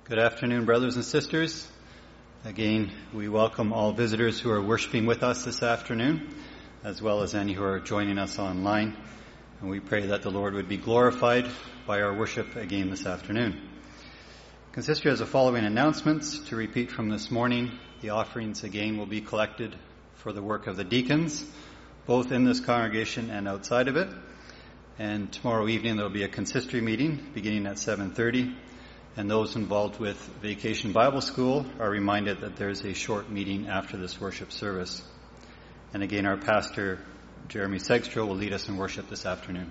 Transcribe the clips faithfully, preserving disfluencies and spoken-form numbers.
Good afternoon, brothers and sisters. Again, we welcome all visitors who are worshiping with us this afternoon, as well as any who are joining us online. And we pray that the Lord would be glorified by our worship again this afternoon. Consistory has the following announcements. To repeat from this morning, the offerings again will be collected for the work of the deacons, both in this congregation and outside of it. And tomorrow evening there will be a consistory meeting beginning at seven thirty. And those involved with Vacation Bible School are reminded that there's a short meeting after this worship service. And again, our pastor, Jeremy Segstra, will lead us in worship this afternoon.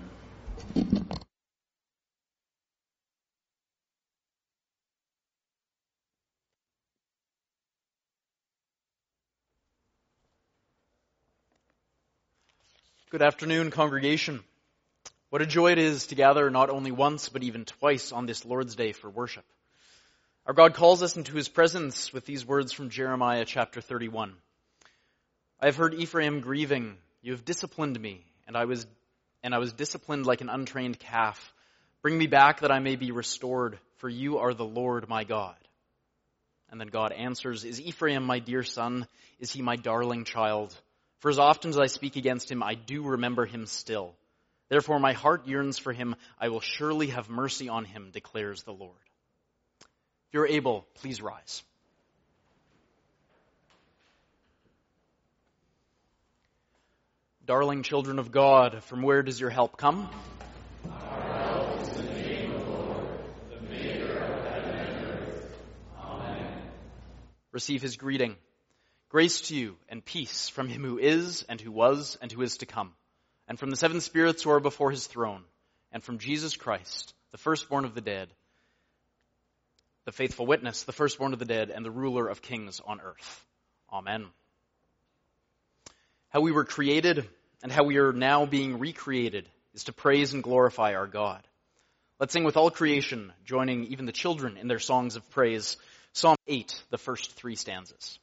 Good afternoon, congregation. What a joy it is to gather not only once, but even twice on this Lord's Day for worship. Our God calls us into his presence with these words from Jeremiah chapter thirty-one. I have heard Ephraim grieving. You have disciplined me, and I was and I was disciplined like an untrained calf. Bring me back that I may be restored, for you are the Lord my God. And then God answers, Is Ephraim my dear son? Is he my darling child? For as often as I speak against him, I do remember him still. Therefore my heart yearns for him. I will surely have mercy on him, declares the Lord. If you're able, please rise. Darling children of God, from where does your help come? Our help is in the name of the Lord, the maker of heaven and earth. Amen. Receive his greeting. Grace to you and peace from him who is and who was and who is to come, and from the seven spirits who are before his throne, and from Jesus Christ, the firstborn of the dead, the faithful witness, the firstborn of the dead, and the ruler of kings on earth. Amen. How we were created and how we are now being recreated is to praise and glorify our God. Let's sing with all creation, joining even the children in their songs of praise. Psalm eight, the first three stanzas.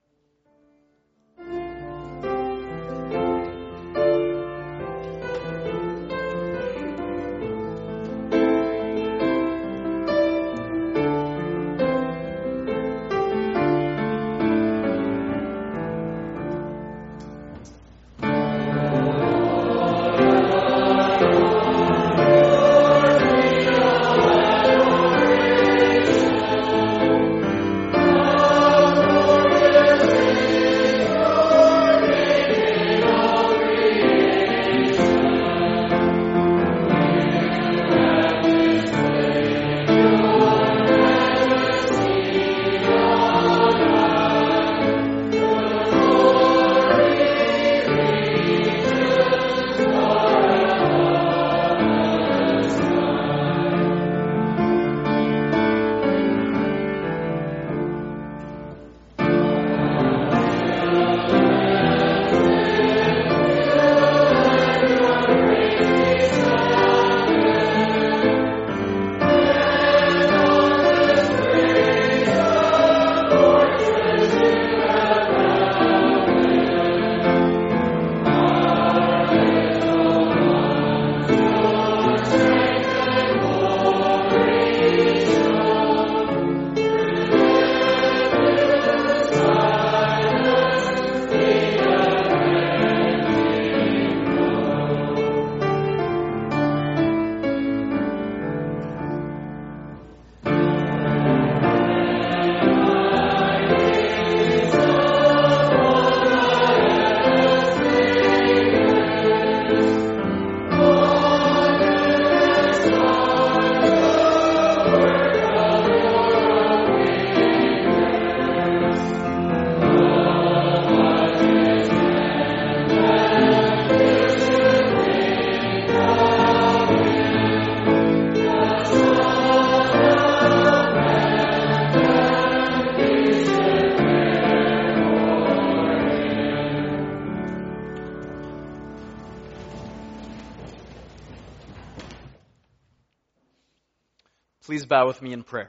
Please bow with me in prayer.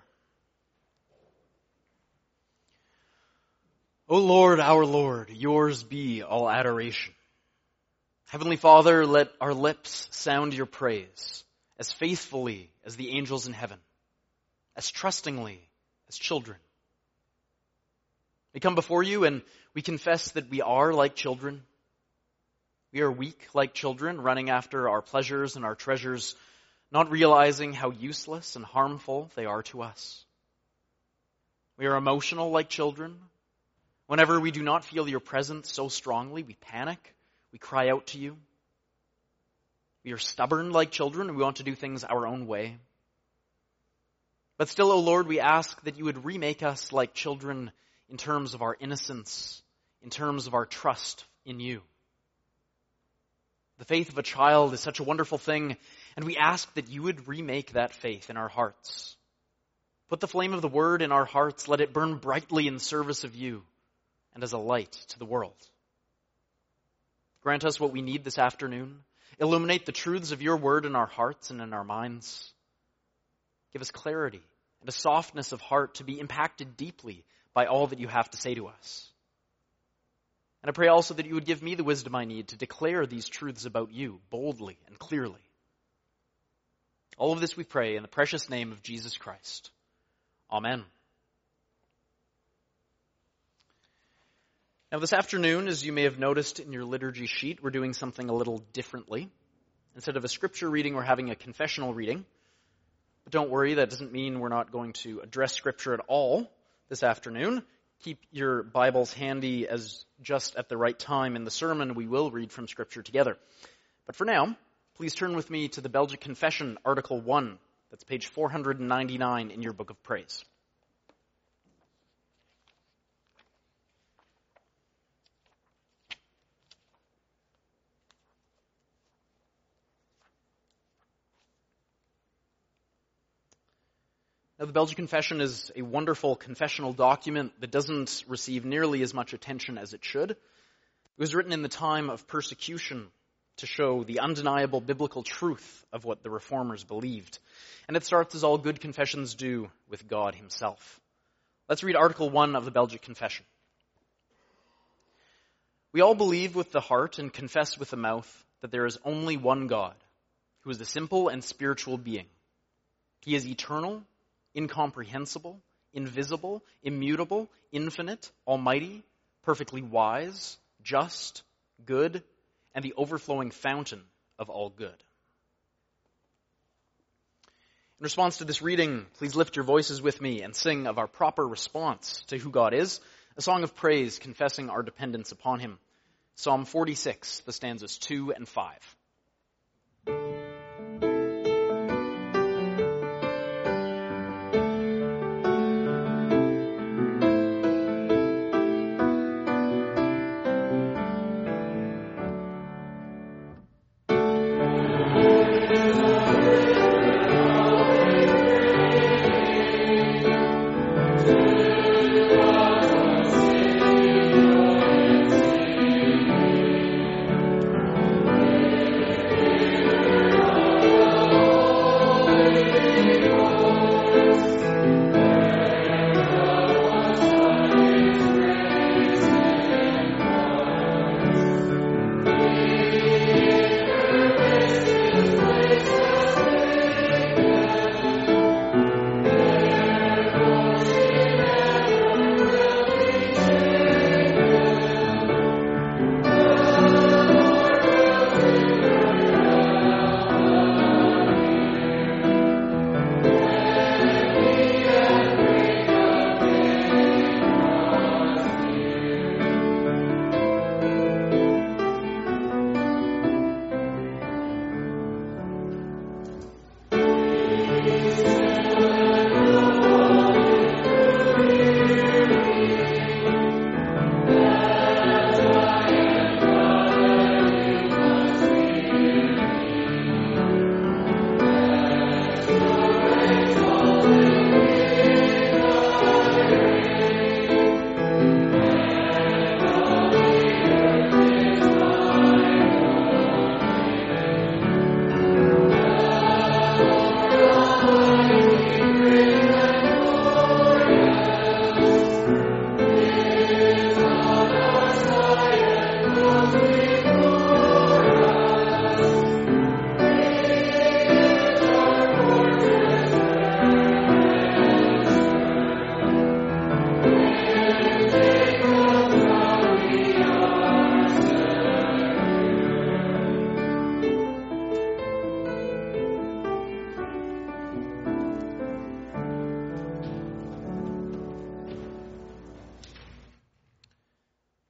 O Lord, our Lord, yours be all adoration. Heavenly Father, let our lips sound your praise as faithfully as the angels in heaven, as trustingly as children. We come before you and we confess that we are like children. We are weak like children, running after our pleasures and our treasures, not realizing how useless and harmful they are to us. We are emotional like children. Whenever we do not feel your presence so strongly, we panic, we cry out to you. We are stubborn like children, and we want to do things our own way. But still, O Lord, we ask that you would remake us like children in terms of our innocence, in terms of our trust in you. The faith of a child is such a wonderful thing, and we ask that you would remake that faith in our hearts. Put the flame of the word in our hearts. Let it burn brightly in service of you and as a light to the world. Grant us what we need this afternoon. Illuminate the truths of your word in our hearts and in our minds. Give us clarity and a softness of heart to be impacted deeply by all that you have to say to us. And I pray also that you would give me the wisdom I need to declare these truths about you boldly and clearly. All of this we pray in the precious name of Jesus Christ. Amen. Now this afternoon, as you may have noticed in your liturgy sheet, we're doing something a little differently. Instead of a scripture reading, we're having a confessional reading. But don't worry, that doesn't mean we're not going to address scripture at all this afternoon. Keep your Bibles handy, as just at the right time in the sermon we will read from scripture together. But for now, please turn with me to the Belgic Confession, Article one. That's page four hundred ninety-nine in your Book of Praise. Now, the Belgic Confession is a wonderful confessional document that doesn't receive nearly as much attention as it should. It was written in the time of persecution to show the undeniable biblical truth of what the Reformers believed. And it starts, as all good confessions do, with God himself. Let's read Article one of the Belgic Confession. We all believe with the heart and confess with the mouth that there is only one God, who is a simple and spiritual being. He is eternal, incomprehensible, invisible, immutable, infinite, almighty, perfectly wise, just, good, and the overflowing fountain of all good. In response to this reading, please lift your voices with me and sing of our proper response to who God is, a song of praise confessing our dependence upon him. Psalm forty-six, the stanzas two and five. Amen.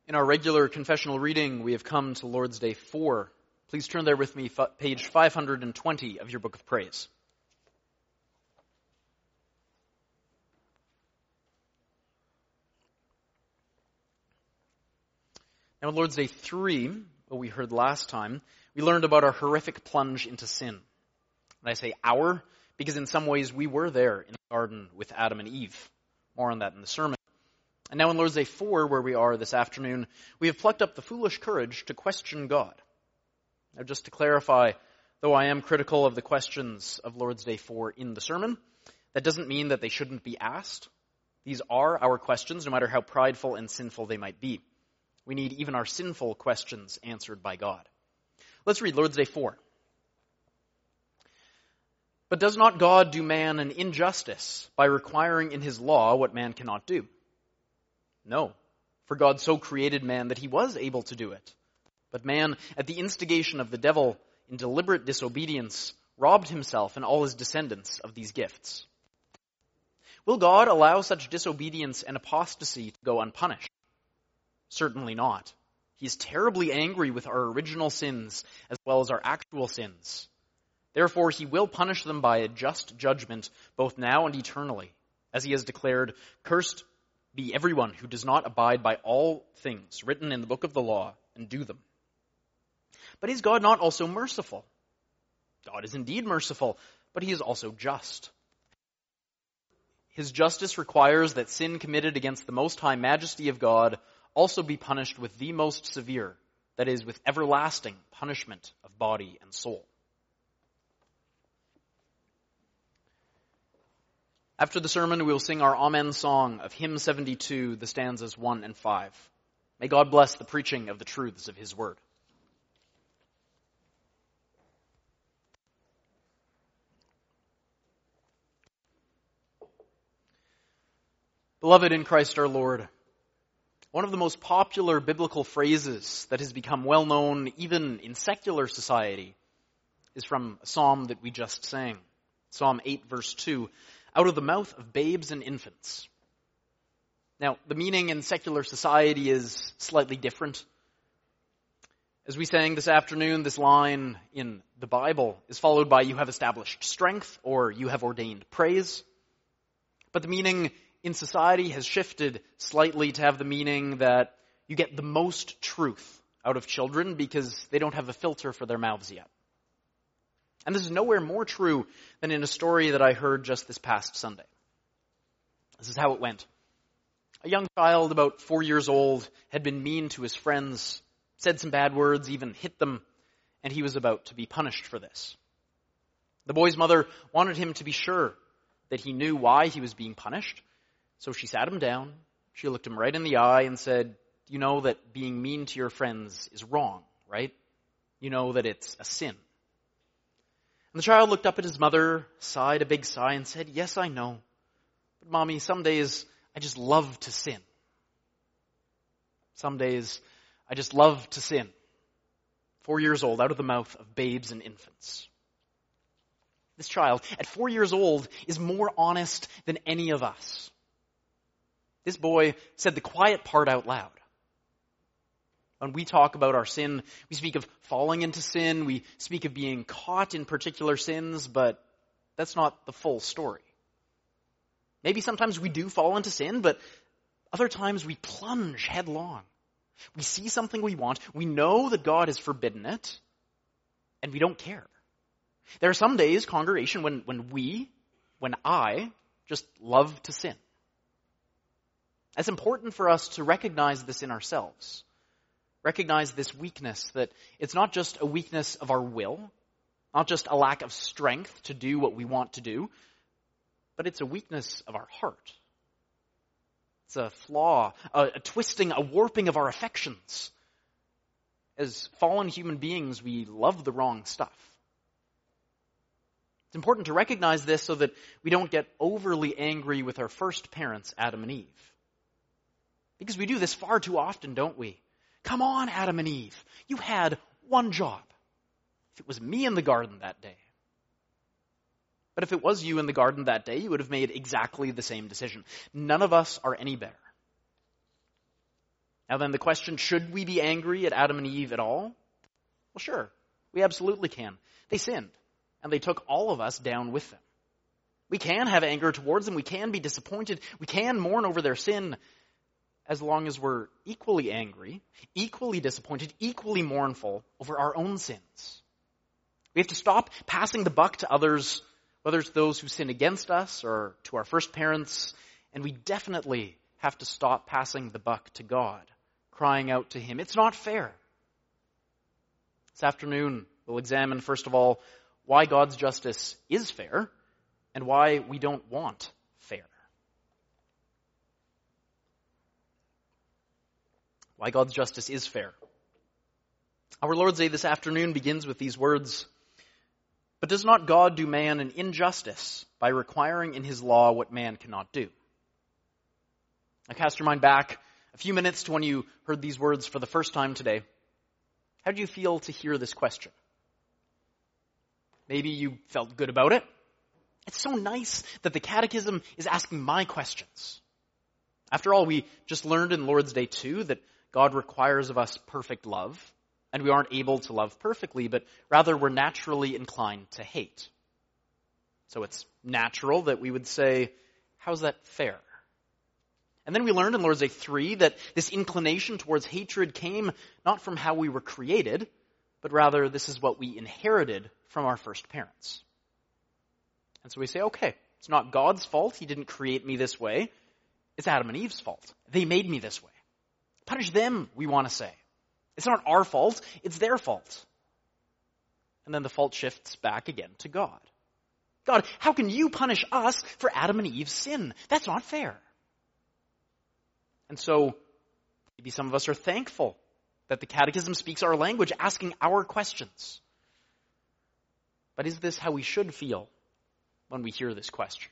In our regular confessional reading, we have come to Lord's Day four. Please turn there with me, f- page five hundred twenty of your Book of Praise. Now in Lord's Day three, what we heard last time, we learned about our horrific plunge into sin. And I say our, because in some ways we were there in the garden with Adam and Eve. More on that in the sermon. And now in Lord's Day four, where we are this afternoon, we have plucked up the foolish courage to question God. Now just to clarify, though I am critical of the questions of Lord's Day four in the sermon, that doesn't mean that they shouldn't be asked. These are our questions, no matter how prideful and sinful they might be. We need even our sinful questions answered by God. Let's read Lord's Day four. But does not God do man an injustice by requiring in his law what man cannot do? No, for God so created man that he was able to do it. But man, at the instigation of the devil, in deliberate disobedience, robbed himself and all his descendants of these gifts. Will God allow such disobedience and apostasy to go unpunished? Certainly not. He is terribly angry with our original sins as well as our actual sins. Therefore, he will punish them by a just judgment, both now and eternally. As he has declared, cursed be everyone who does not abide by all things written in the book of the law and do them. But is God not also merciful? God is indeed merciful, but he is also just. His justice requires that sin committed against the most high majesty of God also be punished with the most severe, that is, with everlasting punishment of body and soul. After the sermon, we will sing our Amen song of hymn seventy-two, the stanzas one and five. May God bless the preaching of the truths of his word. Beloved in Christ our Lord, one of the most popular biblical phrases that has become well known even in secular society is from a psalm that we just sang. Psalm eight, verse two. Out of the mouth of babes and infants. Now, the meaning in secular society is slightly different. As we sang this afternoon, this line in the Bible is followed by you have established strength or you have ordained praise. But the meaning in society has shifted slightly to have the meaning that you get the most truth out of children because they don't have a filter for their mouths yet. And this is nowhere more true than in a story that I heard just this past Sunday. This is how it went. A young child, about four years old, had been mean to his friends, said some bad words, even hit them, and he was about to be punished for this. The boy's mother wanted him to be sure that he knew why he was being punished, so she sat him down, she looked him right in the eye and said, you know that being mean to your friends is wrong, right? You know that it's a sin. And the child looked up at his mother, sighed a big sigh, and said, yes, I know. But Mommy, some days I just love to sin. Some days I just love to sin. Four years old, out of the mouth of babes and infants. This child, at four years old, is more honest than any of us. This boy said the quiet part out loud. When we talk about our sin, we speak of falling into sin, we speak of being caught in particular sins, but that's not the full story. Maybe sometimes we do fall into sin, but other times we plunge headlong. We see something we want, we know that God has forbidden it, and we don't care. There are some days, congregation, when, when we, when I, just love to sin. It's important for us to recognize this in ourselves. Recognize this weakness, that it's not just a weakness of our will, not just a lack of strength to do what we want to do, but it's a weakness of our heart. It's a flaw, a, a twisting, a warping of our affections. As fallen human beings, we love the wrong stuff. It's important to recognize this so that we don't get overly angry with our first parents, Adam and Eve. Because we do this far too often, don't we? Come on, Adam and Eve. You had one job. If it was me in the garden that day. But if it was you in the garden that day, you would have made exactly the same decision. None of us are any better. Now then, the question, should we be angry at Adam and Eve at all? Well, sure. We absolutely can. They sinned, and they took all of us down with them. We can have anger towards them. We can be disappointed. We can mourn over their sin, as long as we're equally angry, equally disappointed, equally mournful over our own sins. We have to stop passing the buck to others, whether it's those who sin against us or to our first parents, and we definitely have to stop passing the buck to God, crying out to Him, it's not fair. This afternoon, we'll examine, first of all, why God's justice is fair and why we don't want fair. Why God's justice is fair. Our Lord's Day this afternoon begins with these words, "But does not God do man an injustice by requiring in His law what man cannot do?" Now cast your mind back a few minutes to when you heard these words for the first time today. How did you feel to hear this question? Maybe you felt good about it. It's so nice that the Catechism is asking my questions. After all, we just learned in Lord's Day two that God requires of us perfect love, and we aren't able to love perfectly, but rather we're naturally inclined to hate. So it's natural that we would say, how's that fair? And then we learned in Lord's Day three that this inclination towards hatred came not from how we were created, but rather this is what we inherited from our first parents. And so we say, okay, it's not God's fault. He didn't create me this way. It's Adam and Eve's fault. They made me this way. Punish them, we want to say. It's not our fault. It's their fault. And then the fault shifts back again to God. God, how can you punish us for Adam and Eve's sin? That's not fair. And so maybe some of us are thankful that the Catechism speaks our language, asking our questions. But is this how we should feel when we hear this question?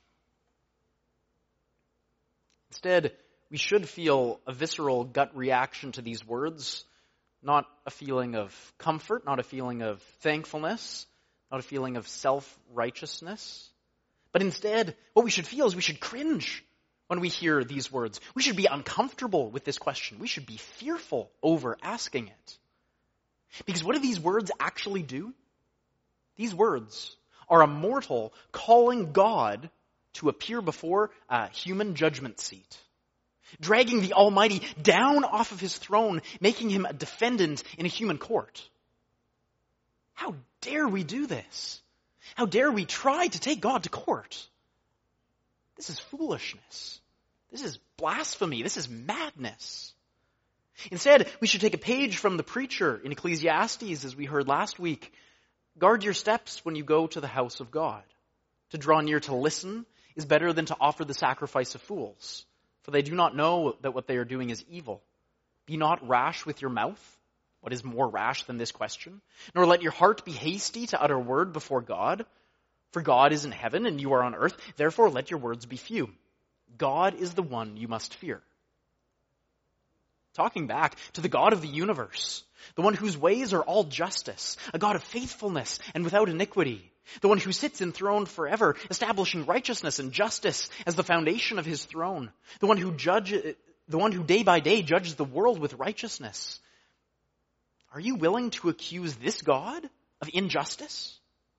Instead, we should feel a visceral gut reaction to these words, not a feeling of comfort, not a feeling of thankfulness, not a feeling of self-righteousness. But instead, what we should feel is we should cringe when we hear these words. We should be uncomfortable with this question. We should be fearful over asking it. Because what do these words actually do? These words are a mortal calling God to appear before a human judgment seat, dragging the Almighty down off of His throne, making Him a defendant in a human court. How dare we do this? How dare we try to take God to court? This is foolishness. This is blasphemy. This is madness. Instead, we should take a page from the preacher in Ecclesiastes, as we heard last week. Guard your steps when you go to the house of God. To draw near to listen is better than to offer the sacrifice of fools, for they do not know that what they are doing is evil. Be not rash with your mouth. What is more rash than this question? Nor let your heart be hasty to utter word before God. For God is in heaven and you are on earth, therefore let your words be few. God is the one you must fear. Talking back to the God of the universe, the one whose ways are all justice, a God of faithfulness and without iniquity, the one who sits enthroned forever, establishing righteousness and justice as the foundation of His throne, the one who judge, the one who day by day judges the world with righteousness. Are you willing to accuse this God of injustice?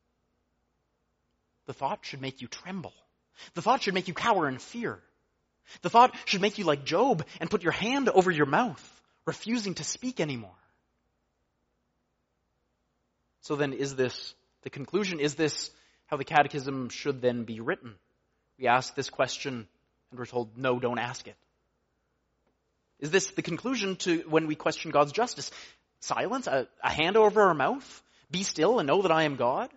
The thought should make you tremble. The thought should make you cower in fear. The thought should make you like Job and put your hand over your mouth, refusing to speak anymore. So then is this, the conclusion, is this how the Catechism should then be written? We ask this question and we're told, no, don't ask it. Is this the conclusion to when we question God's justice? Silence, a, a hand over our mouth, be still and know that I am God?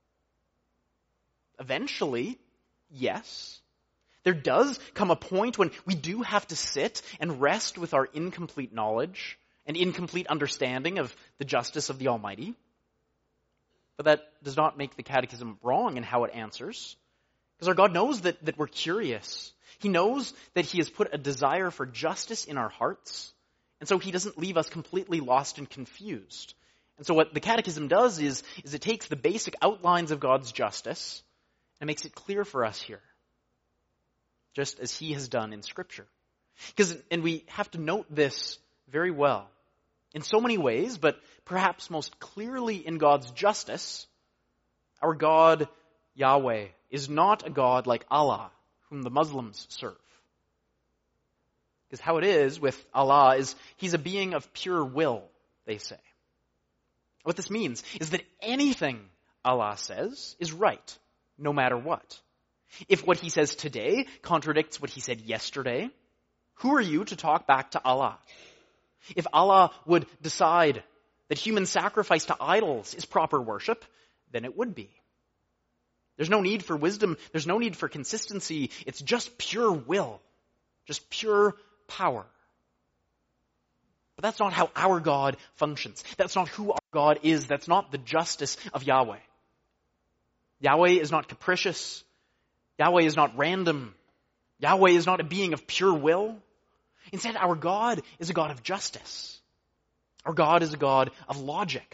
Eventually, yes. There does come a point when we do have to sit and rest with our incomplete knowledge and incomplete understanding of the justice of the Almighty. But that does not make the Catechism wrong in how it answers. Because our God knows that, that we're curious. He knows that He has put a desire for justice in our hearts. And so He doesn't leave us completely lost and confused. And so what the Catechism does is, is it takes the basic outlines of God's justice and makes it clear for us here, just as He has done in Scripture. Because, and we have to note this very well. In so many ways, but perhaps most clearly in God's justice, our God, Yahweh, is not a God like Allah, whom the Muslims serve. Because how it is with Allah is he's a being of pure will, they say. What this means is that anything Allah says is right, no matter what. If what he says today contradicts what he said yesterday, who are you to talk back to Allah? If Allah would decide that human sacrifice to idols is proper worship, then it would be. There's no need for wisdom. There's no need for consistency. It's just pure will, just pure power. But that's not how our God functions. That's not who our God is. That's not the justice of Yahweh. Yahweh is not capricious. Yahweh is not random. Yahweh is not a being of pure will. Instead, our God is a God of justice. Our God is a God of logic.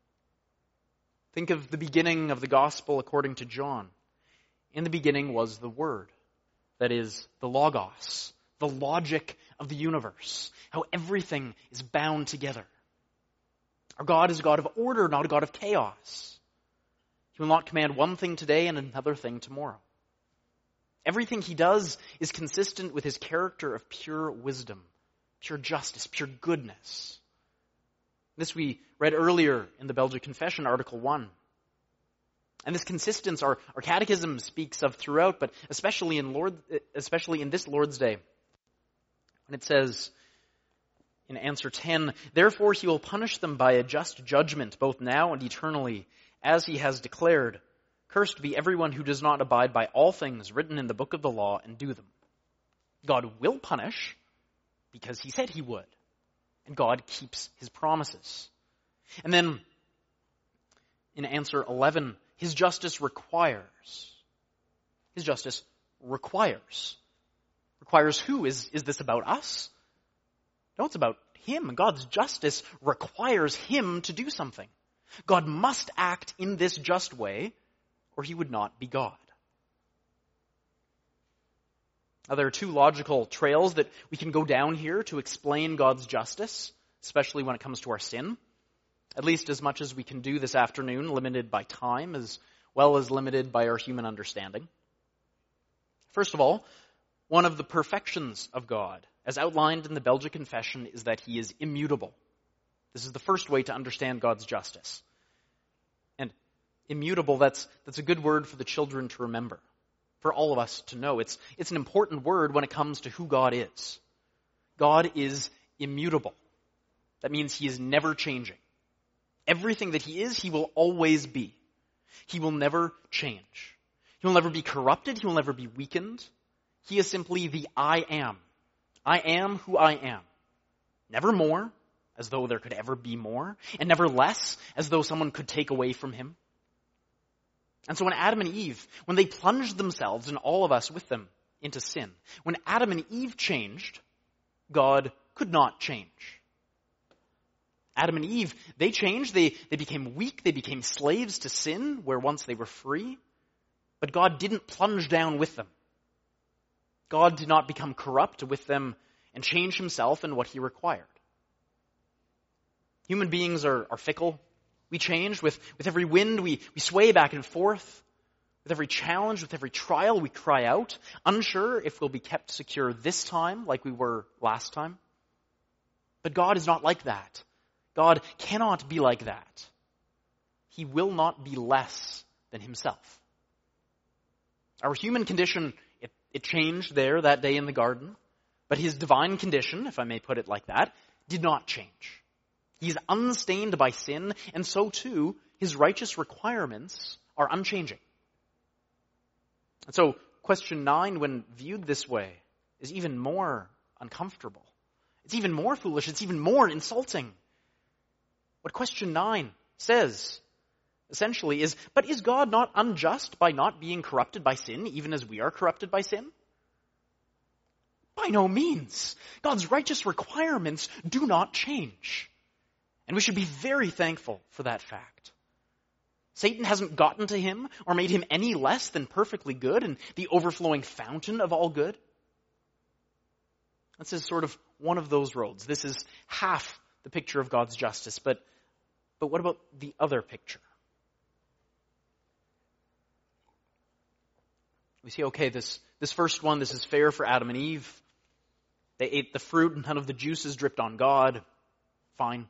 Think of the beginning of the gospel according to John. In the beginning was the Word. That is, the Logos, the logic of the universe, how everything is bound together. Our God is a God of order, not a God of chaos. He will not command one thing today and another thing tomorrow. Everything he does is consistent with his character of pure wisdom, pure justice, pure goodness. This we read earlier in the Belgic Confession, Article one. And this consistency our, our catechism speaks of throughout, but especially in Lord, especially in this Lord's Day. And it says in answer ten, "Therefore he will punish them by a just judgment, both now and eternally, as he has declared. Cursed be everyone who does not abide by all things written in the book of the law and do them." God will punish because he said he would. And God keeps his promises. And then in answer eleven, his justice requires. His justice requires. Requires who? Is, is this about us? No, it's about him. God's justice requires him to do something. God must act in this just way, or he would not be God. Now, there are two logical trails that we can go down here to explain God's justice, especially when it comes to our sin, at least as much as we can do this afternoon, limited by time as well as limited by our human understanding. First of all, one of the perfections of God, as outlined in the Belgic Confession, is that he is immutable. This is the first way to understand God's justice. And immutable, that's, that's a good word for the children to remember, for all of us to know. It's, it's an important word when it comes to who God is. God is immutable. That means he is never changing. Everything that he is, he will always be. He will never change. He will never be corrupted. He will never be weakened. He is simply the I am. I am who I am. Never more, as though there could ever be more, and never less, as though someone could take away from him. And so when Adam and Eve, when they plunged themselves, and all of us with them, into sin, when Adam and Eve changed, God could not change. Adam and Eve, they changed, they, they became weak, they became slaves to sin, where once they were free, but God didn't plunge down with them. God did not become corrupt with them and change himself in what he required. Human beings are, are fickle. We change with, with every wind. We, we sway back and forth. With every challenge, with every trial, we cry out, unsure if we'll be kept secure this time like we were last time. But God is not like that. God cannot be like that. He will not be less than himself. Our human condition, it, it changed there that day in the garden, but his divine condition, if I may put it like that, did not change. He is unstained by sin, and so too, his righteous requirements are unchanging. And so, question nine, when viewed this way, is even more uncomfortable. It's even more foolish. It's even more insulting. What question nine says, essentially, is, but is God not unjust by not being corrupted by sin, even as we are corrupted by sin? By no means. God's righteous requirements do not change. And we should be very thankful for that fact. Satan hasn't gotten to him or made him any less than perfectly good and the overflowing fountain of all good. This is sort of one of those roads. This is half the picture of God's justice. But, but what about the other picture? We see, okay, this, this first one, this is fair for Adam and Eve. They ate the fruit and none of the juices dripped on God. Fine.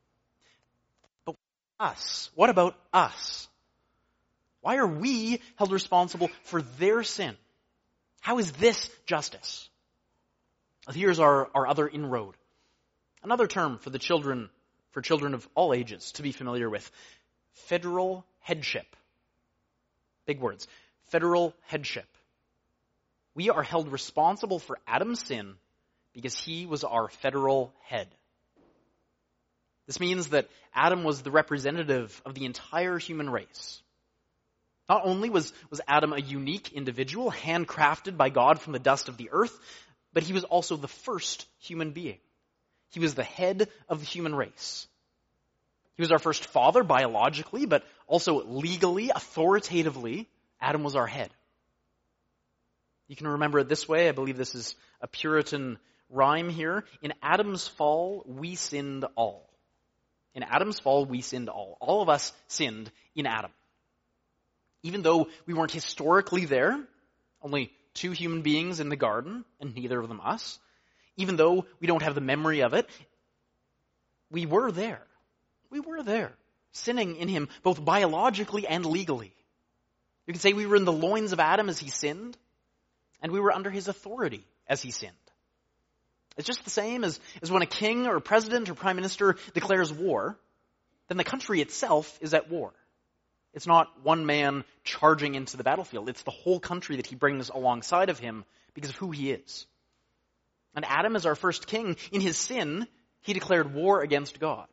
But us? What about us? Why are we held responsible for their sin? How is this justice? Here's our, our other inroad. Another term for the children, for children of all ages to be familiar with. Federal headship. Big words. Federal headship. We are held responsible for Adam's sin because he was our federal head. This means that Adam was the representative of the entire human race. Not only was, was Adam a unique individual, handcrafted by God from the dust of the earth, but he was also the first human being. He was the head of the human race. He was our first father biologically, but also legally, authoritatively, Adam was our head. You can remember it this way. I believe this is a Puritan rhyme here. In Adam's fall, we sinned all. In Adam's fall, we sinned all. All of us sinned in Adam. Even though we weren't historically there, only two human beings in the garden, and neither of them us, even though we don't have the memory of it, we were there. We were there, sinning in him, both biologically and legally. You can say we were in the loins of Adam as he sinned, and we were under his authority as he sinned. It's just the same as, as when a king or a president or prime minister declares war, then the country itself is at war. It's not one man charging into the battlefield. It's the whole country that he brings alongside of him because of who he is. And Adam, as our first king, in his sin, he declared war against God.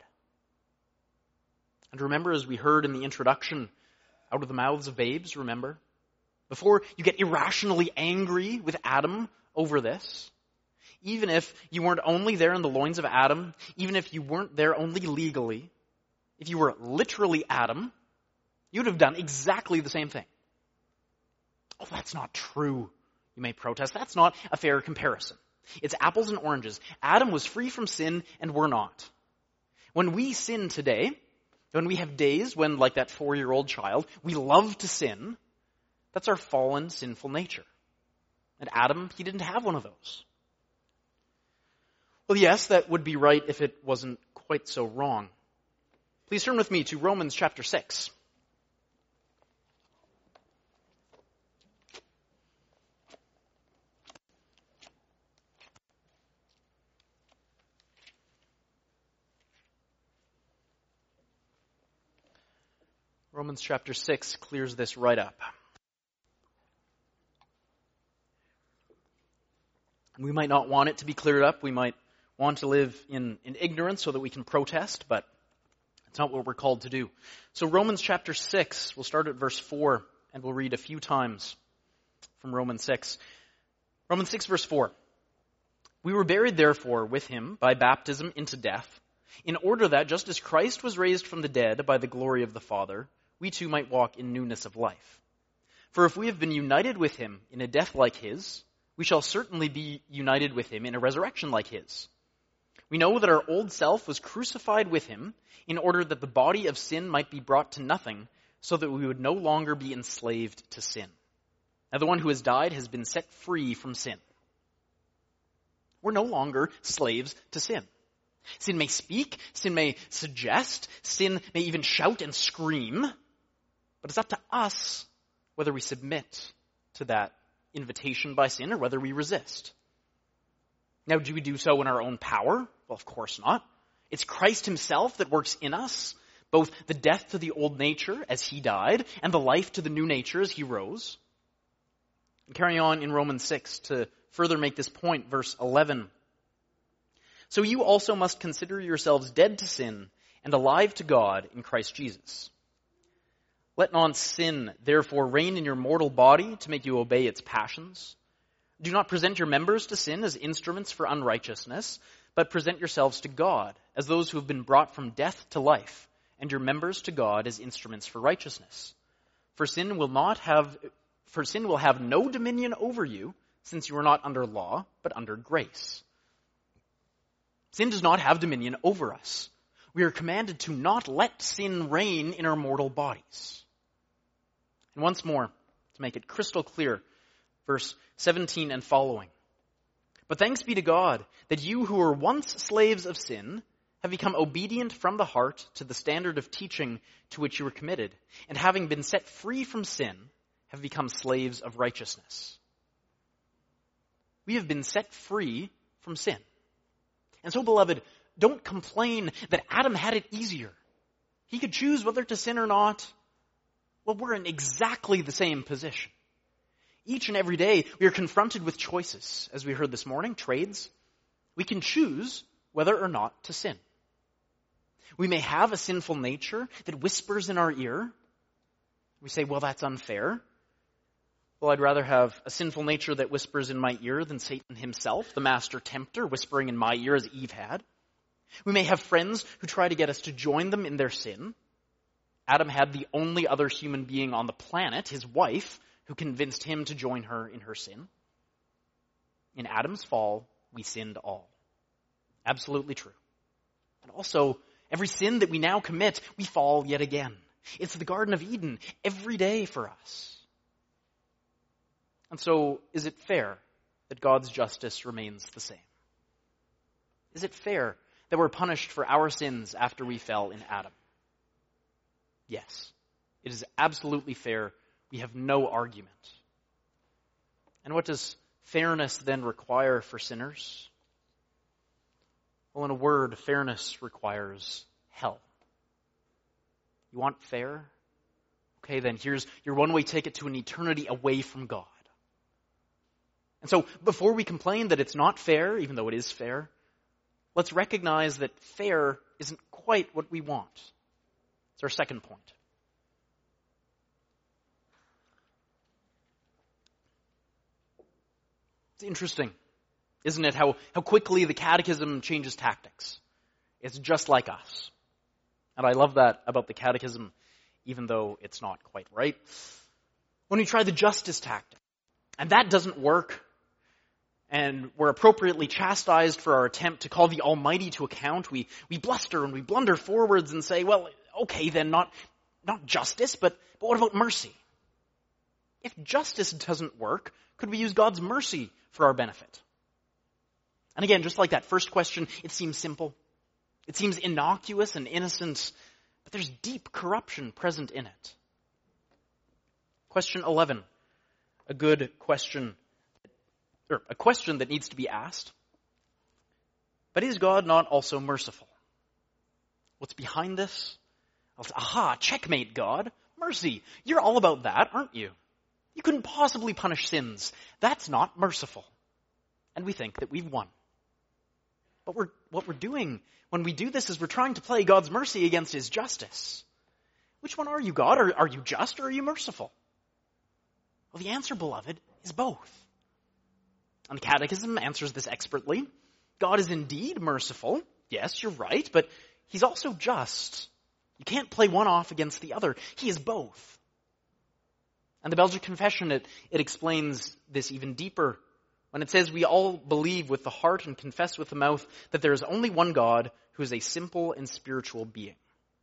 And remember, as we heard in the introduction, out of the mouths of babes, remember? Before you get irrationally angry with Adam over this, even if you weren't only there in the loins of Adam, even if you weren't there only legally, if you were literally Adam, you would have done exactly the same thing. Oh, that's not true, you may protest. That's not a fair comparison. It's apples and oranges. Adam was free from sin and we're not. When we sin today, when we have days when, like that four-year-old child, we love to sin, that's our fallen, sinful nature. And Adam, he didn't have one of those. Well, yes, that would be right if it wasn't quite so wrong. Please turn with me to Romans chapter six. Romans chapter six clears this right up. We might not want it to be cleared up. We might want to live in, in ignorance so that we can protest, but it's not what we're called to do. So Romans chapter six, we'll start at verse four, and we'll read a few times from Romans six. Romans six, verse four. We were buried, therefore, with him by baptism into death, in order that, just as Christ was raised from the dead by the glory of the Father, we too might walk in newness of life. For if we have been united with him in a death like his, we shall certainly be united with him in a resurrection like his. We know that our old self was crucified with him in order that the body of sin might be brought to nothing, so that we would no longer be enslaved to sin. Now the one who has died has been set free from sin. We're no longer slaves to sin. Sin may speak, sin may suggest, sin may even shout and scream, but it's up to us whether we submit to that invitation by sin or whether we resist. Now, do we do so in our own power? Well, of course not. It's Christ himself that works in us, both the death to the old nature as he died and the life to the new nature as he rose. And carrying on in Romans six to further make this point, verse eleven. So you also must consider yourselves dead to sin and alive to God in Christ Jesus. Let not sin, therefore, reign in your mortal body to make you obey its passions. Do not present your members to sin as instruments for unrighteousness, but present yourselves to God as those who have been brought from death to life, and your members to God as instruments for righteousness. For sin will not have, for sin will have no dominion over you, since you are not under law, but under grace. Sin does not have dominion over us. We are commanded to not let sin reign in our mortal bodies. And once more, to make it crystal clear, verse seventeen and following. But thanks be to God that you who were once slaves of sin have become obedient from the heart to the standard of teaching to which you were committed, and having been set free from sin, have become slaves of righteousness. We have been set free from sin. And so, beloved, don't complain that Adam had it easier. He could choose whether to sin or not. Well, we're in exactly the same position. Each and every day, we are confronted with choices. As we heard this morning, trades. We can choose whether or not to sin. We may have a sinful nature that whispers in our ear. We say, well, that's unfair. Well, I'd rather have a sinful nature that whispers in my ear than Satan himself, the master tempter, whispering in my ear as Eve had. We may have friends who try to get us to join them in their sin. Adam had the only other human being on the planet, his wife, who convinced him to join her in her sin. In Adam's fall, we sinned all. Absolutely true. And also, every sin that we now commit, we fall yet again. It's the Garden of Eden every day for us. And so, is it fair that God's justice remains the same? Is it fair that we're punished for our sins after we fell in Adam? Yes. It is absolutely fair. We have no argument. And what does fairness then require for sinners? Well, in a word, fairness requires hell. You want fair? Okay, then here's your one-way ticket to an eternity away from God. And so, before we complain that it's not fair, even though it is fair, let's recognize that fair isn't quite what we want. It's our second point. It's interesting, isn't it, how, how quickly the Catechism changes tactics. It's just like us. And I love that about the Catechism, even though it's not quite right. When we try the justice tactic, and that doesn't work, and we're appropriately chastised for our attempt to call the Almighty to account, we, we bluster and we blunder forwards and say, well, okay, then not, not justice, but, but what about mercy? If justice doesn't work, could we use God's mercy for our benefit? And again, just like that first question, it seems simple. It seems innocuous and innocent, but there's deep corruption present in it. Question eleven, a good question, or a question that needs to be asked. But is God not also merciful? What's behind this? I'll say, aha, checkmate, God. Mercy. You're all about that, aren't you? You couldn't possibly punish sins. That's not merciful. And we think that we've won. But we're, what we're doing when we do this is we're trying to play God's mercy against his justice. Which one are you, God? Are, are you just or are you merciful? Well, the answer, beloved, is both. And the Catechism answers this expertly. God is indeed merciful. Yes, you're right, but he's also just. You can't play one off against the other. He is both. And the Belgic Confession, it, it explains this even deeper when it says we all believe with the heart and confess with the mouth that there is only one God who is a simple and spiritual being.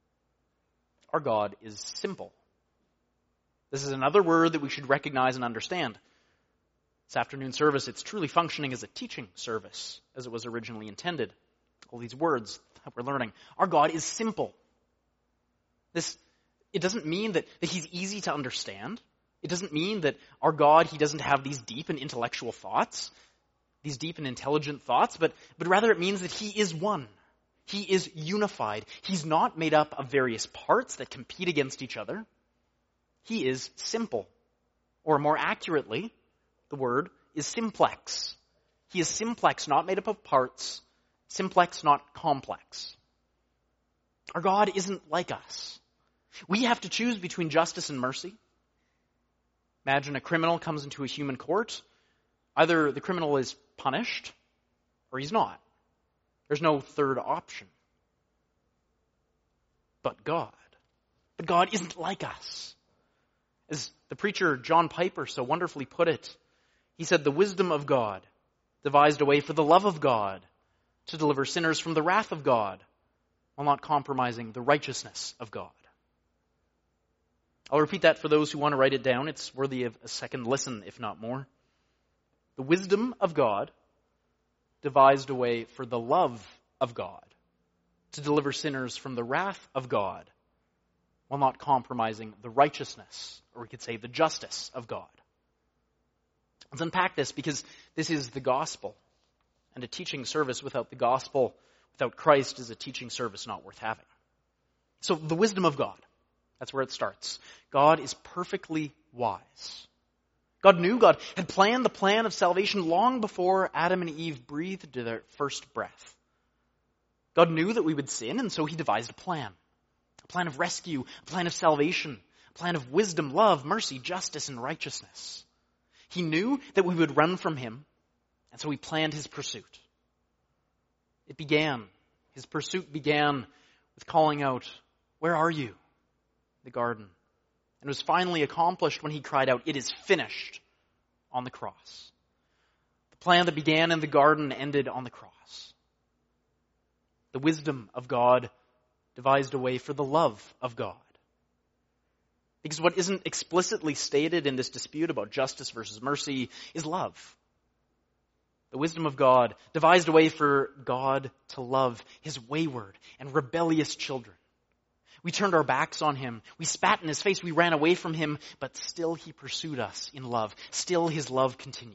Our God is simple. This is another word that we should recognize and understand. This afternoon service, it's truly functioning as a teaching service as it was originally intended. All these words that we're learning. Our God is simple. This, it doesn't mean that, that he's easy to understand. It doesn't mean that our God, he doesn't have these deep and intellectual thoughts, these deep and intelligent thoughts, but, but rather it means that he is one. He is unified. He's not made up of various parts that compete against each other. He is simple. Or more accurately, the word is simplex. He is simplex, not made up of parts. Simplex, not complex. Our God isn't like us. We have to choose between justice and mercy. Imagine a criminal comes into a human court. Either the criminal is punished or he's not. There's no third option. But God. But God isn't like us. As the preacher John Piper so wonderfully put it, he said, the wisdom of God devised a way for the love of God to deliver sinners from the wrath of God while not compromising the righteousness of God. I'll repeat that for those who want to write it down. It's worthy of a second listen, if not more. The wisdom of God devised a way for the love of God to deliver sinners from the wrath of God while not compromising the righteousness, or we could say the justice of God. Let's unpack this, because this is the gospel. And a teaching service without the gospel, without Christ, is a teaching service not worth having. So the wisdom of God, that's where it starts. God is perfectly wise. God knew, God had planned the plan of salvation long before Adam and Eve breathed their first breath. God knew that we would sin, and so he devised a plan. A plan of rescue, a plan of salvation, a plan of wisdom, love, mercy, justice, and righteousness. He knew that we would run from him, and so he planned his pursuit. It began, his pursuit began with calling out, "Where are you?" in the garden. And was finally accomplished when he cried out, "It is finished," on the cross. The plan that began in the garden ended on the cross. The wisdom of God devised a way for the love of God. Because what isn't explicitly stated in this dispute about justice versus mercy is love. The wisdom of God devised a way for God to love his wayward and rebellious children. We turned our backs on him. We spat in his face. We ran away from him, but still he pursued us in love. Still his love continued.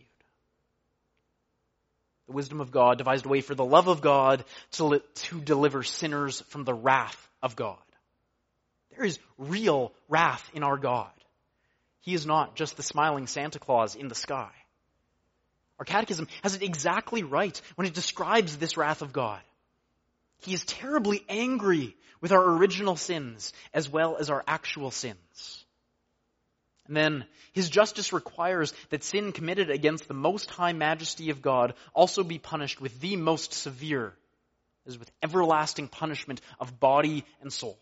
The wisdom of God devised a way for the love of God to, li- to deliver sinners from the wrath of God. There is real wrath in our God. He is not just the smiling Santa Claus in the sky. Our catechism has it exactly right when it describes this wrath of God. He is terribly angry with our original sins as well as our actual sins. And then his justice requires that sin committed against the most high majesty of God also be punished with the most severe, as with everlasting punishment of body and soul.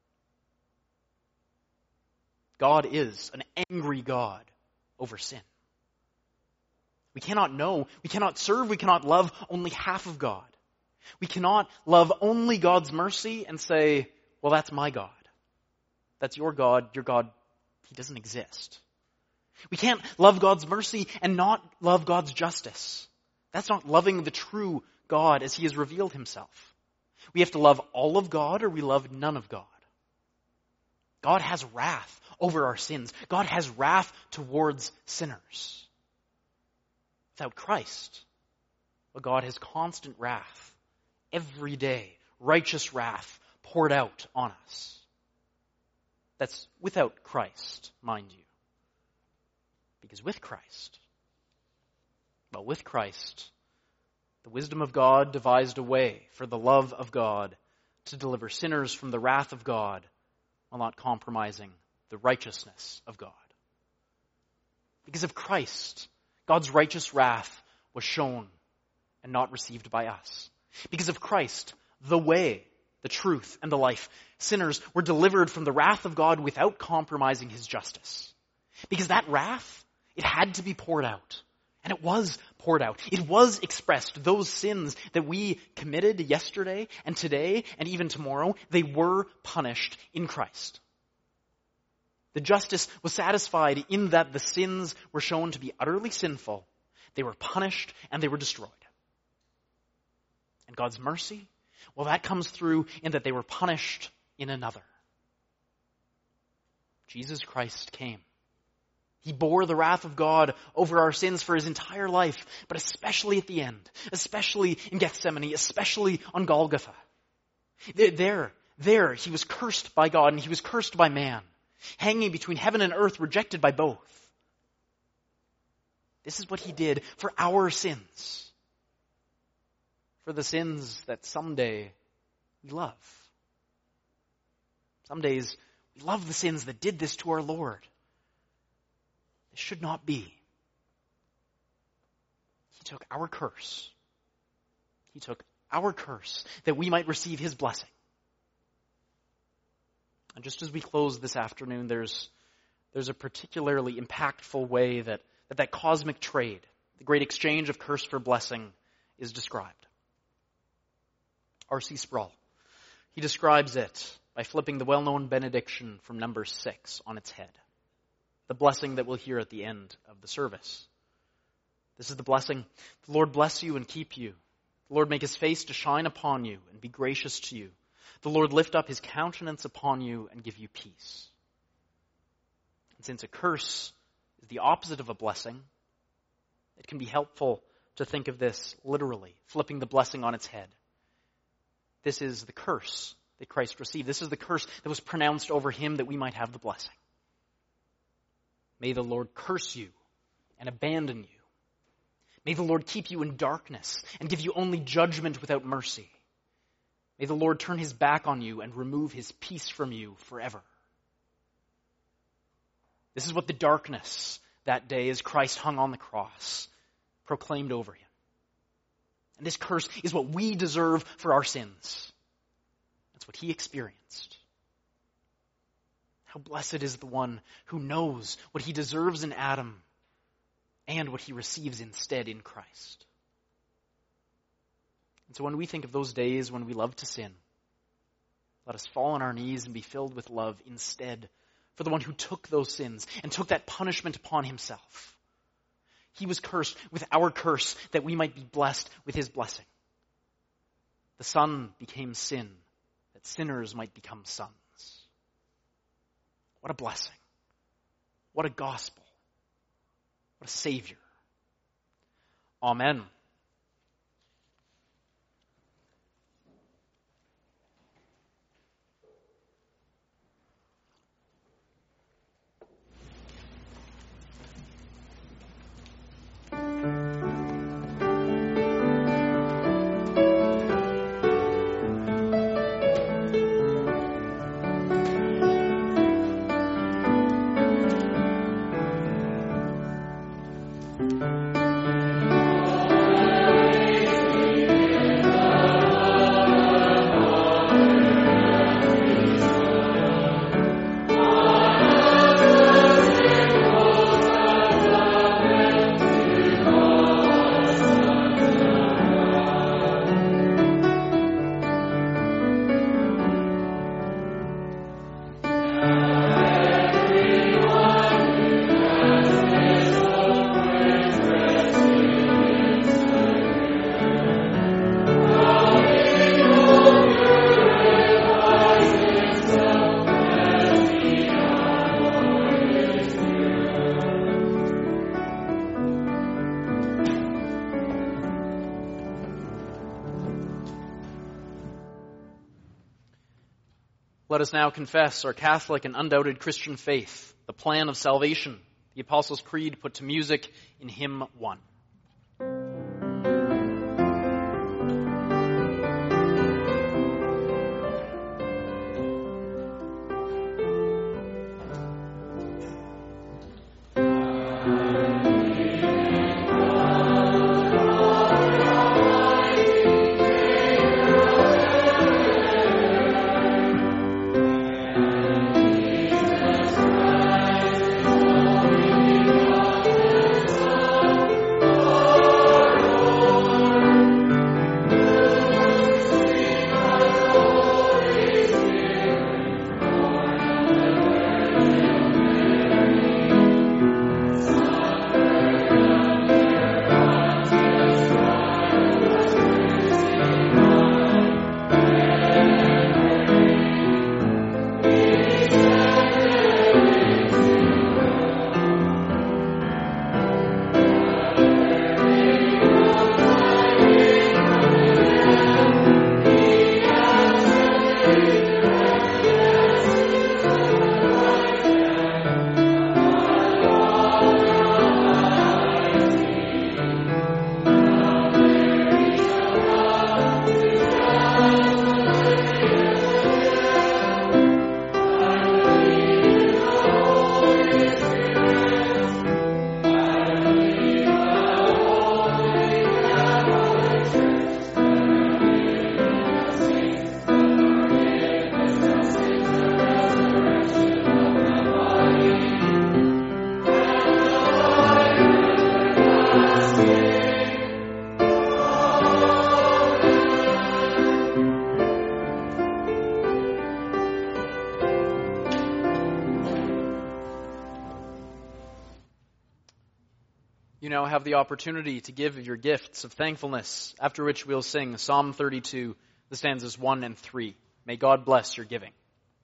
God is an angry God over sin. We cannot know, we cannot serve, we cannot love only half of God. We cannot love only God's mercy and say, well, that's my God. That's your God. Your God, he doesn't exist. We can't love God's mercy and not love God's justice. That's not loving the true God as he has revealed himself. We have to love all of God or we love none of God. God has wrath over our sins. God has wrath towards sinners. Without Christ, well, God has constant wrath. Every day, righteous wrath poured out on us. That's without Christ, mind you. Because with Christ, well, with Christ, the wisdom of God devised a way for the love of God to deliver sinners from the wrath of God while not compromising the righteousness of God. Because of Christ, God's righteous wrath was shown and not received by us. Because of Christ, the way, the truth, and the life, sinners were delivered from the wrath of God without compromising his justice. Because that wrath, it had to be poured out. And it was poured out. It was expressed. Those sins that we committed yesterday and today and even tomorrow, they were punished in Christ. The justice was satisfied in that the sins were shown to be utterly sinful. They were punished and they were destroyed. And God's mercy, well, that comes through in that they were punished in another. Jesus Christ came. He bore the wrath of God over our sins for his entire life, but especially at the end, especially in Gethsemane, especially on Golgotha. There, there, he was cursed by God and he was cursed by man, hanging between heaven and earth, rejected by both. This is what he did for our sins. For the sins that someday we love. Some days we love the sins that did this to our Lord. This should not be. He took our curse. He took our curse that we might receive his blessing. And just as we close this afternoon, there's, there's a particularly impactful way that, that that cosmic trade, the great exchange of curse for blessing, is described. R C Sproul. He describes it by flipping the well-known benediction from number six on its head. The blessing that we'll hear at the end of the service. This is the blessing. The Lord bless you and keep you. The Lord make his face to shine upon you and be gracious to you. The Lord lift up his countenance upon you and give you peace. And since a curse is the opposite of a blessing, it can be helpful to think of this literally, flipping the blessing on its head. This is the curse that Christ received. This is the curse that was pronounced over him that we might have the blessing. May the Lord curse you and abandon you. May the Lord keep you in darkness and give you only judgment without mercy. May the Lord turn his back on you and remove his peace from you forever. This is what the darkness that day, as Christ hung on the cross, proclaimed over him. And this curse is what we deserve for our sins. That's what he experienced. How blessed is the one who knows what he deserves in Adam and what he receives instead in Christ. And so when we think of those days when we love to sin, let us fall on our knees and be filled with love instead for the one who took those sins and took that punishment upon himself. He was cursed with our curse that we might be blessed with his blessing. The Son became sin that sinners might become sons. What a blessing. What a gospel. What a Savior. Amen. Let us now confess our Catholic and undoubted Christian faith, the plan of salvation, the Apostles' Creed put to music in hymn one. Amen. You now have the opportunity to give your gifts of thankfulness, after which we'll sing Psalm thirty-two, the stanzas one and three. May God bless your giving.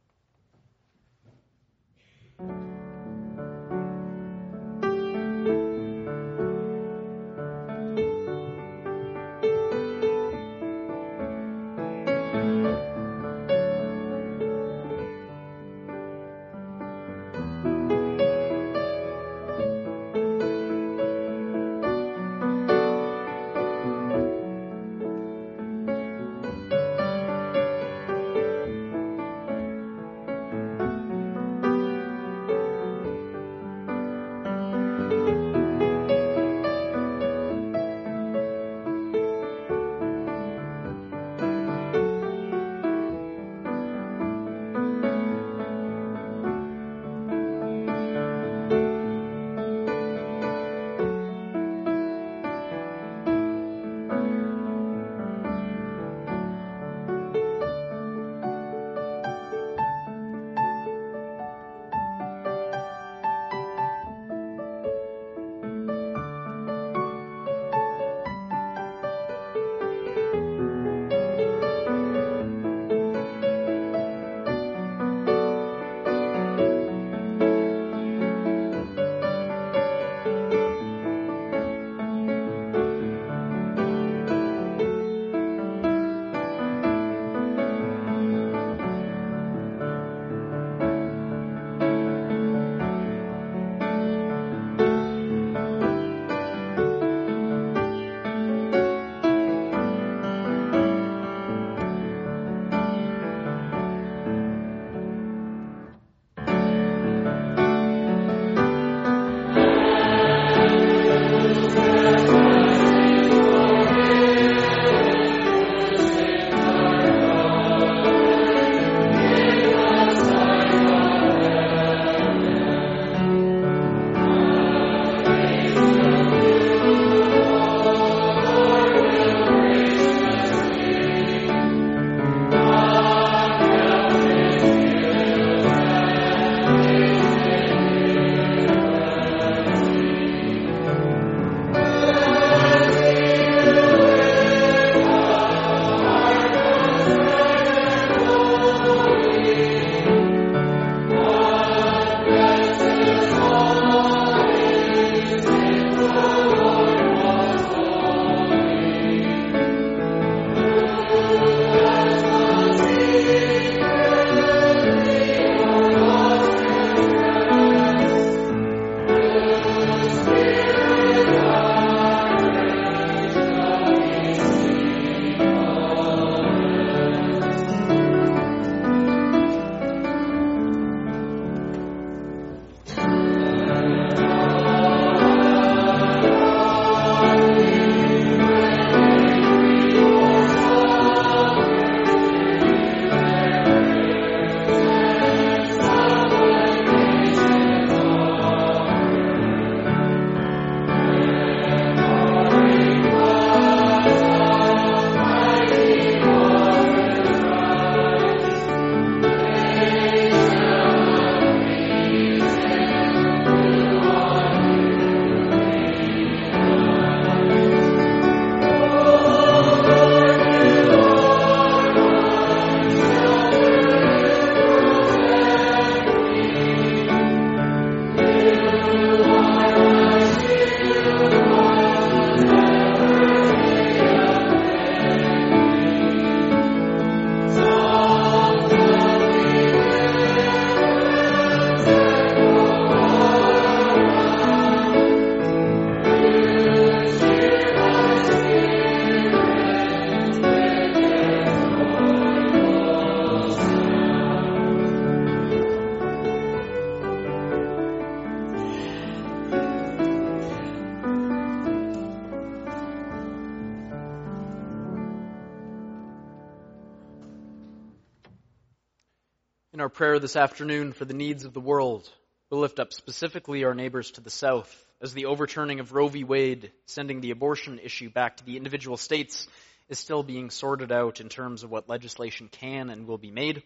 In our prayer this afternoon for the needs of the world, we'll lift up specifically our neighbors to the south, as the overturning of Roe v. Wade, sending the abortion issue back to the individual states, is still being sorted out in terms of what legislation can and will be made.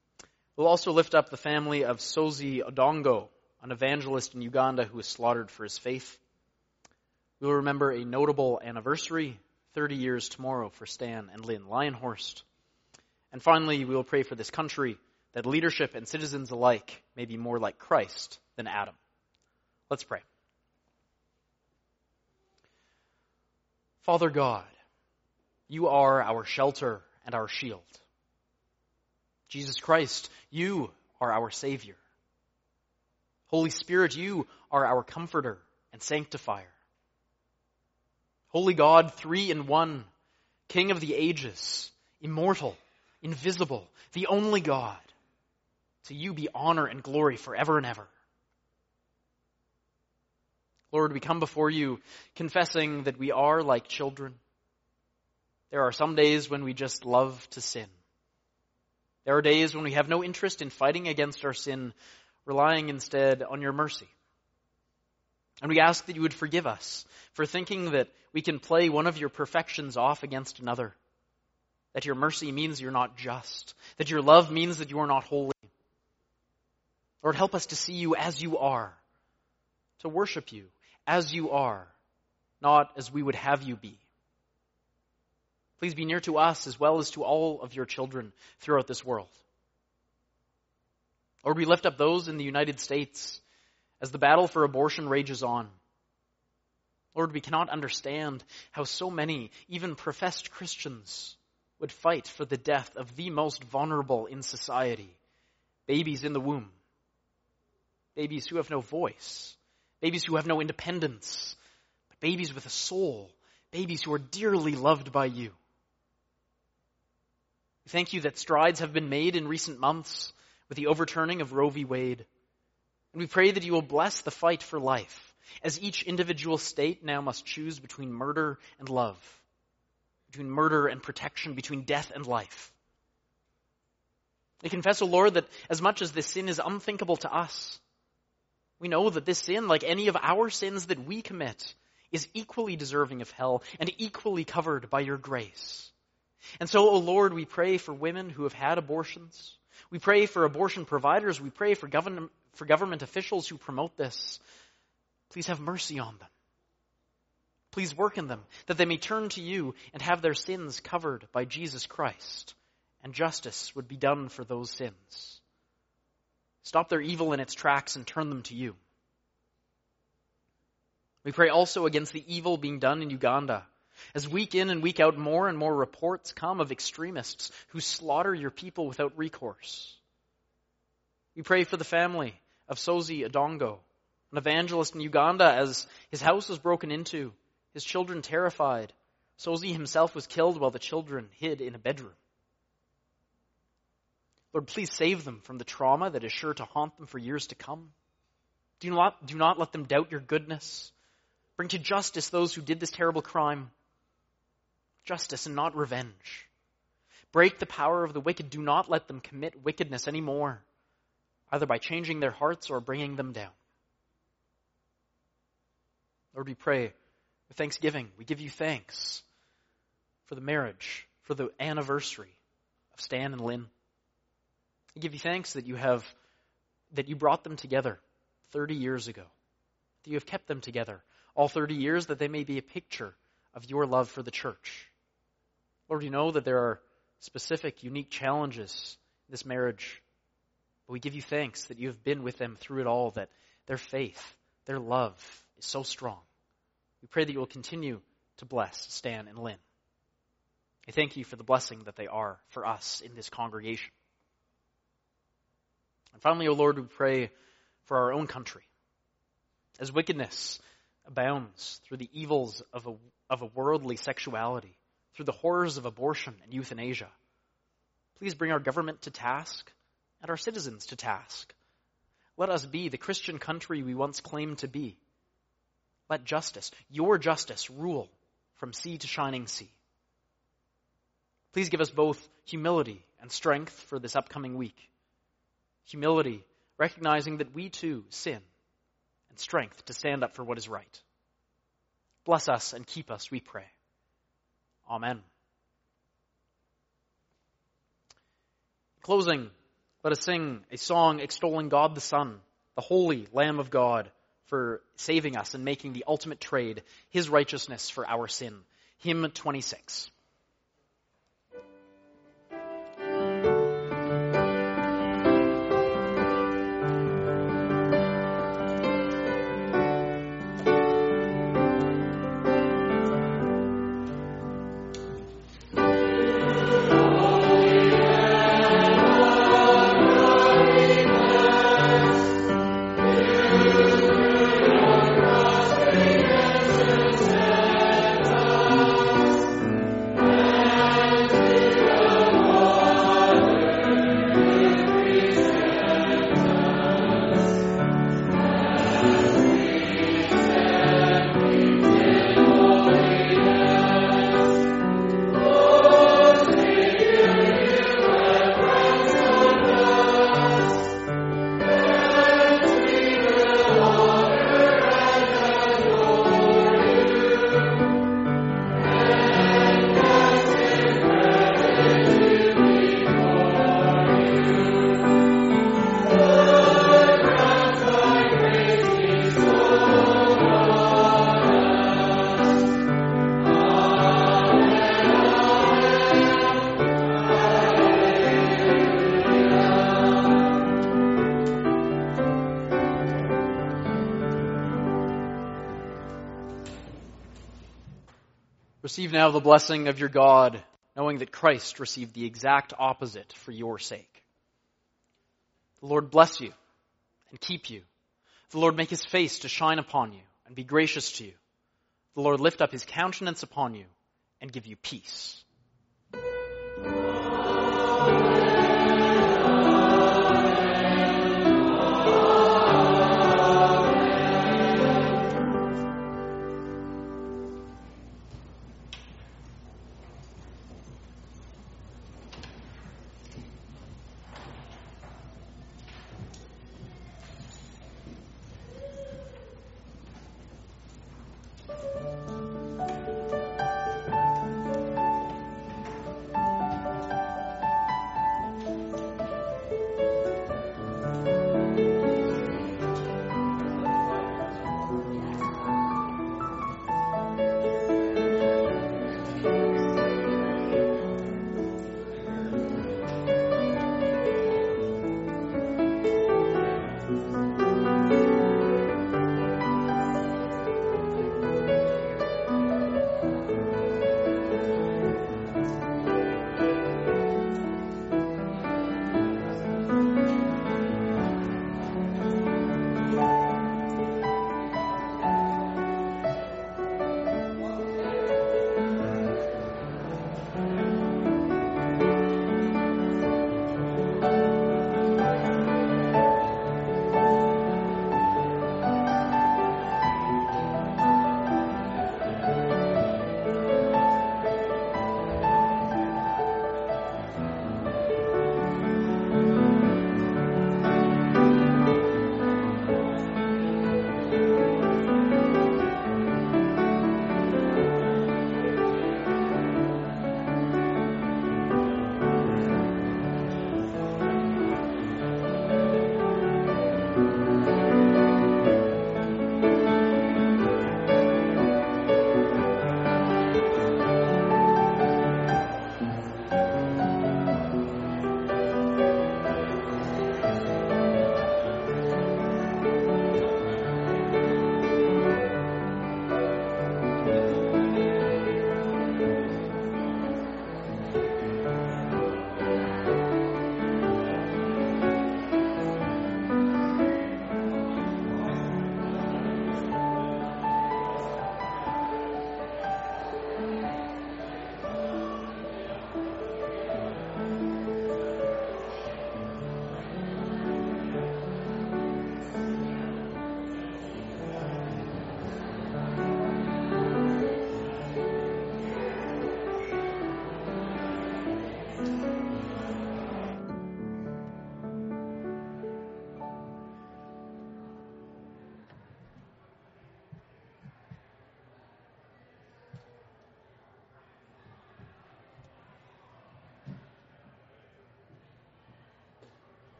We'll also lift up the family of Sozi Odongo, an evangelist in Uganda who was slaughtered for his faith. We'll remember a notable anniversary, thirty years tomorrow for Stan and Lynn Lionhorst. And finally, we will pray for this country, that leadership and citizens alike may be more like Christ than Adam. Let's pray. Father God, you are our shelter and our shield. Jesus Christ, you are our Savior. Holy Spirit, you are our comforter and sanctifier. Holy God, three in one, King of the ages, immortal, invisible, the only God. To you be honor and glory forever and ever. Lord, we come before you confessing that we are like children. There are some days when we just love to sin. There are days when we have no interest in fighting against our sin, relying instead on your mercy. And we ask that you would forgive us for thinking that we can play one of your perfections off against another. That your mercy means you're not just. That your love means that you are not holy. Lord, help us to see you as you are. To worship you as you are, not as we would have you be. Please be near to us as well as to all of your children throughout this world. Lord, we lift up those in the United States as the battle for abortion rages on. Lord, we cannot understand how so many, even professed Christians, would fight for the death of the most vulnerable in society, babies in the womb, babies who have no voice, babies who have no independence, but babies with a soul, babies who are dearly loved by you. We thank you that strides have been made in recent months with the overturning of Roe v. Wade. And we pray that you will bless the fight for life, as each individual state now must choose between murder and love, between murder and protection, between death and life. We confess, O Lord, that as much as this sin is unthinkable to us, we know that this sin, like any of our sins that we commit, is equally deserving of hell and equally covered by your grace. And so, O Lord, we pray for women who have had abortions. We pray for abortion providers. We pray for government, for government officials who promote this. Please have mercy on them. Please work in them, that they may turn to you and have their sins covered by Jesus Christ, and justice would be done for those sins. Stop their evil in its tracks and turn them to you. We pray also against the evil being done in Uganda, as week in and week out more and more reports come of extremists who slaughter your people without recourse. We pray for the family of Sozi Adongo, an evangelist in Uganda, as his house was broken into, his children terrified. Sozi himself was killed while the children hid in a bedroom. Lord, please save them from the trauma that is sure to haunt them for years to come. Do not, do not let them doubt your goodness. Bring to justice those who did this terrible crime. Justice and not revenge. Break the power of the wicked. Do not let them commit wickedness anymore, either by changing their hearts or bringing them down. Lord, we pray with thanksgiving. We give you thanks for the marriage, for the anniversary of Stan and Lynn. We give you thanks that you have, that you brought them together thirty years ago, that you have kept them together all thirty years, that they may be a picture of your love for the church. Lord, you know that there are specific, unique challenges in this marriage, but we give you thanks that you have been with them through it all, that their faith, their love is so strong. We pray that you will continue to bless Stan and Lynn. I thank you for the blessing that they are for us in this congregation. And finally, O Lord, we pray for our own country. As wickedness abounds through the evils of a, of a worldly sexuality, through the horrors of abortion and euthanasia, please bring our government to task and our citizens to task. Let us be the Christian country we once claimed to be. Let justice, your justice, rule from sea to shining sea. Please give us both humility and strength for this upcoming week. Humility, recognizing that we too sin, and strength to stand up for what is right. Bless us and keep us, we pray. Amen. In closing, let us sing a song extolling God the Son, the holy Lamb of God, for saving us and making the ultimate trade, his righteousness for our sin. Hymn twenty-six. Receive now the blessing of your God, knowing that Christ received the exact opposite for your sake. The Lord bless you and keep you. The Lord make his face to shine upon you and be gracious to you. The Lord lift up his countenance upon you and give you peace. Amen.